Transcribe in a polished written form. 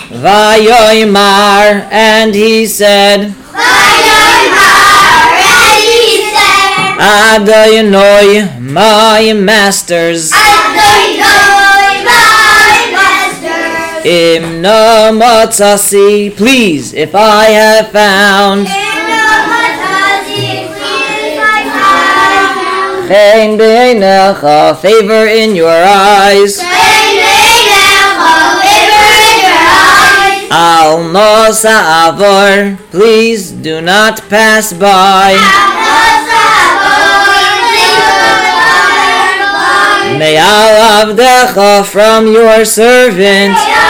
Vayoymar, and he said, Adonai, my masters, Imna Matzasi, please, if I have found, Chen b'einecha, favor in your eyes, Al Nosa Avor, please do not pass by. Me'al Avdecha, from your servant,